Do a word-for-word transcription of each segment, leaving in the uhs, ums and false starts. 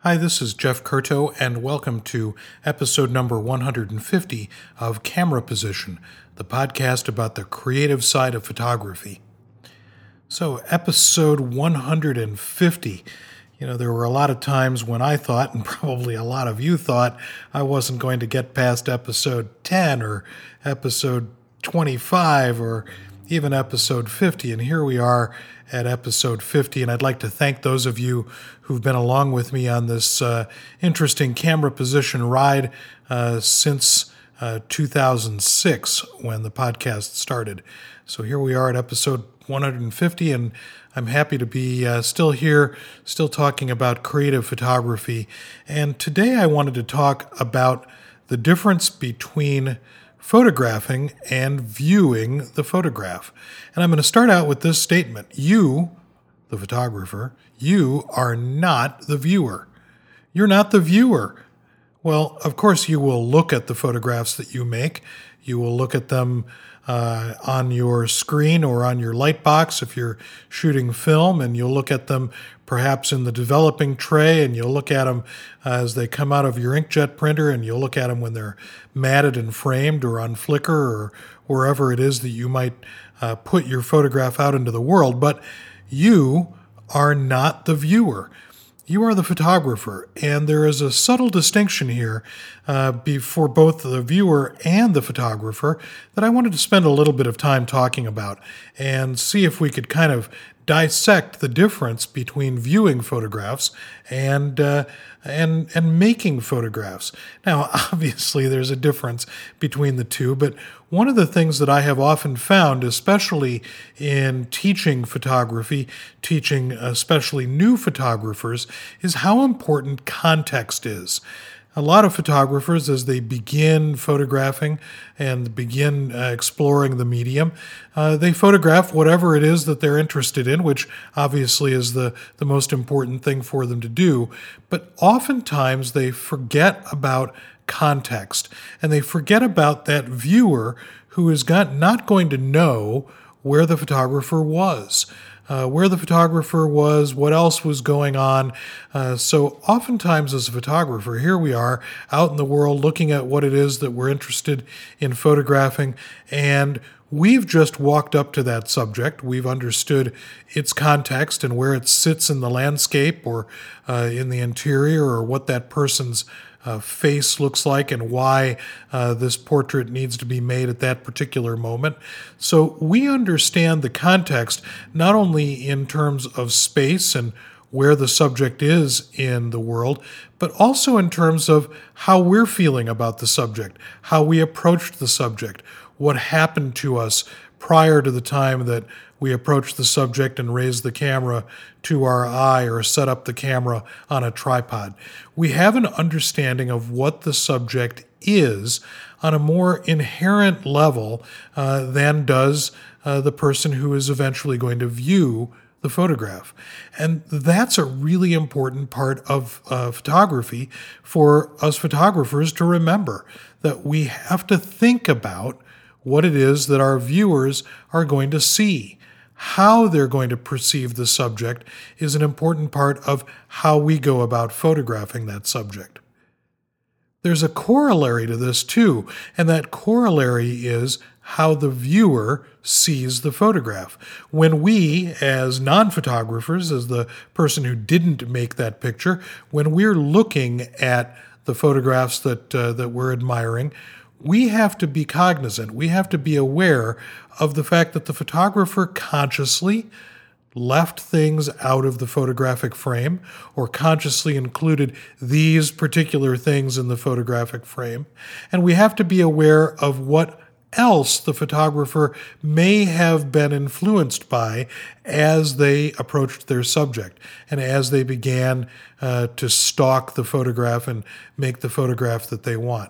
Hi, this is Jeff Curto, and welcome to episode number one hundred fifty of Camera Position, the podcast about the creative side of photography. So, episode one hundred fifty. You know, there were a lot of times when I thought, and probably a lot of you thought, I wasn't going to get past episode ten or episode twenty-five or even episode fifty, and here we are at episode fifty, and I'd like to thank those of you who've been along with me on this uh, interesting camera position ride uh, since uh, two thousand six when the podcast started. So here we are at episode one hundred fifty, and I'm happy to be uh, still here, still talking about creative photography. And today I wanted to talk about the difference between photographing and viewing the photograph. And I'm going to start out with this statement. You, the photographer, you are not the viewer. You're not the viewer. Well, of course, you will look at the photographs that you make. You will look at them uh, on your screen or on your light box if you're shooting film, and you'll look at them perhaps in the developing tray, and you'll look at them uh, as they come out of your inkjet printer, and you'll look at them when they're matted and framed or on Flickr or wherever it is that you might uh, put your photograph out into the world. But you are not the viewer. You are the photographer, and there is a subtle distinction here uh, for both the viewer and the photographer that I wanted to spend a little bit of time talking about and see if we could kind of dissect the difference between viewing photographs and uh, and and making photographs. Now, obviously, there's a difference between the two, but one of the things that I have often found, especially in teaching photography, teaching especially new photographers, is how important context is. A lot of photographers, as they begin photographing and begin uh, exploring the medium, uh, they photograph whatever it is that they're interested in, which obviously is the, the most important thing for them to do. But oftentimes they forget about context, and they forget about that viewer who is got, not going to know where the photographer was. Uh, where the photographer was, what else was going on. Uh, so oftentimes as a photographer, here we are out in the world looking at what it is that we're interested in photographing, and we've just walked up to that subject. We've understood its context and where it sits in the landscape or uh, in the interior, or what that person's Uh, face looks like and why uh, this portrait needs to be made at that particular moment. So we understand the context not only in terms of space and where the subject is in the world, but also in terms of how we're feeling about the subject, how we approached the subject, what happened to us prior to the time that we approached the subject and raised the camera to our eye or set up the camera on a tripod. We have an understanding of what the subject is on a more inherent level uh, than does uh, the person who is eventually going to view the photograph. And that's a really important part of uh, photography for us photographers to remember, that we have to think about what it is that our viewers are going to see. How they're going to perceive the subject is an important part of how we go about photographing that subject. There's a corollary to this too, and that corollary is how the viewer sees the photograph. When we, as non-photographers, as the person who didn't make that picture, when we're looking at the photographs that uh, that we're admiring, we have to be cognizant, we have to be aware of the fact that the photographer consciously left things out of the photographic frame or consciously included these particular things in the photographic frame. And we have to be aware of what else the photographer may have been influenced by as they approached their subject and as they began uh, to stalk the photograph and make the photograph that they want.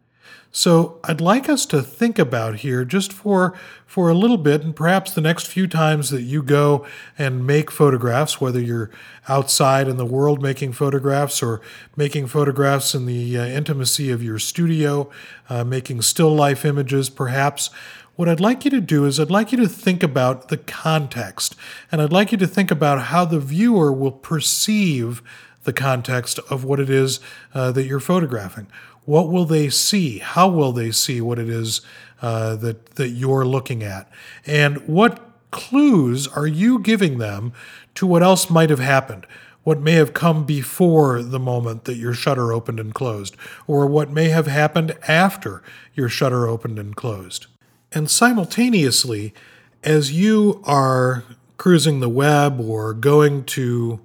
So I'd like us to think about here just for for a little bit, and perhaps the next few times that you go and make photographs, whether you're outside in the world making photographs or making photographs in the uh, intimacy of your studio, uh, making still life images perhaps, what I'd like you to do is I'd like you to think about the context, and I'd like you to think about how the viewer will perceive the context of what it is uh, that you're photographing. What will they see? How will they see what it is uh, that, that you're looking at? And what clues are you giving them to what else might have happened? What may have come before the moment that your shutter opened and closed, or what may have happened after your shutter opened and closed. And simultaneously, as you are cruising the web or going to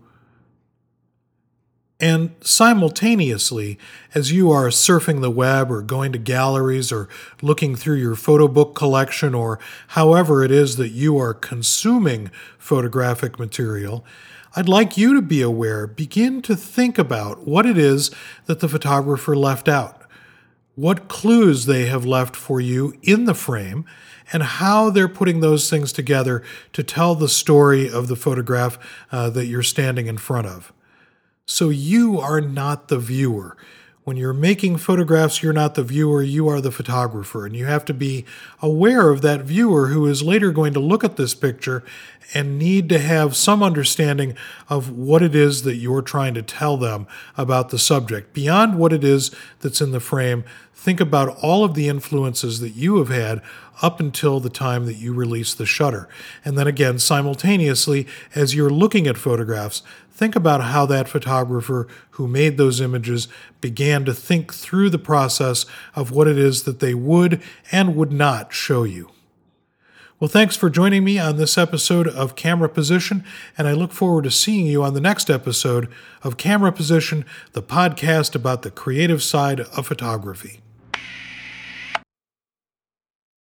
And simultaneously, as you are surfing the web or going to galleries or looking through your photo book collection or however it is that you are consuming photographic material, I'd like you to be aware, begin to think about what it is that the photographer left out, what clues they have left for you in the frame, and how they're putting those things together to tell the story of the photograph uh, that you're standing in front of. So you are not the viewer. When you're making photographs, you're not the viewer, you are the photographer. And you have to be aware of that viewer who is later going to look at this picture and need to have some understanding of what it is that you're trying to tell them about the subject. Beyond what it is that's in the frame, think about all of the influences that you have had up until the time that you release the shutter. And then again, simultaneously, as you're looking at photographs, think about how that photographer who made those images began to think through the process of what it is that they would and would not show you. Well, thanks for joining me on this episode of Camera Position, and I look forward to seeing you on the next episode of Camera Position, the podcast about the creative side of photography.